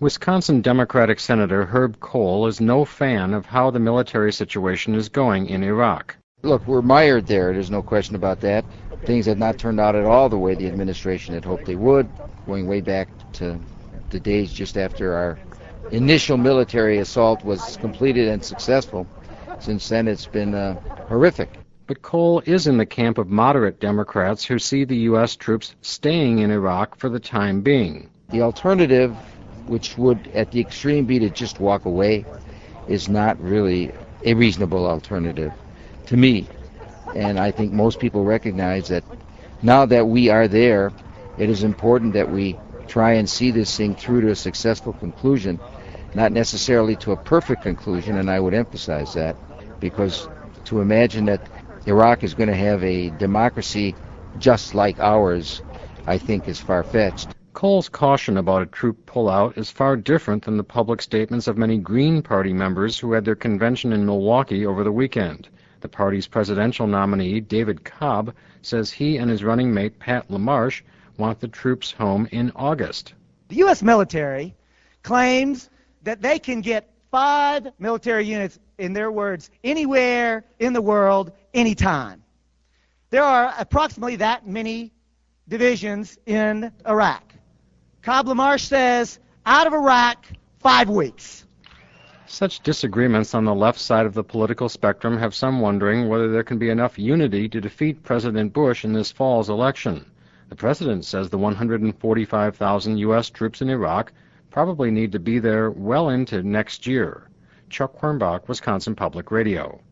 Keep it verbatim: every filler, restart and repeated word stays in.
Wisconsin Democratic Senator Herb Kohl is no fan of how the military situation is going in Iraq. Look, we're mired there. There's no question about that. Things have not turned out at all the way the administration had hoped they would, going way back to the days just after our initial military assault was completed and successful. Since then, it's been uh, horrific. But Kohl is in the camp of moderate Democrats who see the U S troops staying in Iraq for the time being. The alternative, which would at the extreme be to just walk away, is not really a reasonable alternative to me. And I think most people recognize that now that we are there, it is important that we try and see this thing through to a successful conclusion, not necessarily to a perfect conclusion, and I would emphasize that, because to imagine that Iraq is going to have a democracy just like ours, I think is far-fetched. Kohl's caution about a troop pullout is far different than the public statements of many Green Party members who had their convention in Milwaukee over the weekend. The party's presidential nominee, David Cobb, says he and his running mate, Pat LaMarche, want the troops home in August. The U S military claims that they can get five military units, in their words, anywhere in the world, anytime. There are approximately that many divisions in Iraq. Cobb LaMarche says, out of Iraq, five weeks. Such disagreements on the left side of the political spectrum have some wondering whether there can be enough unity to defeat President Bush in this fall's election. The president says the one hundred forty-five thousand U S troops in Iraq probably need to be there well into next year. Chuck Quirmbach, Wisconsin Public Radio.